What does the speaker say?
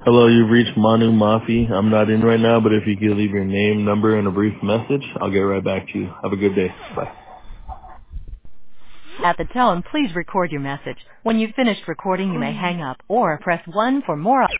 Hello, you've reached Manu Mafi. I'm not in right now, but if you could leave your name, number, and a brief message, I'll get right back to you. Have a good day. Bye. At the tone, please record your message. When you've finished recording, you may hang up or press 1 for more.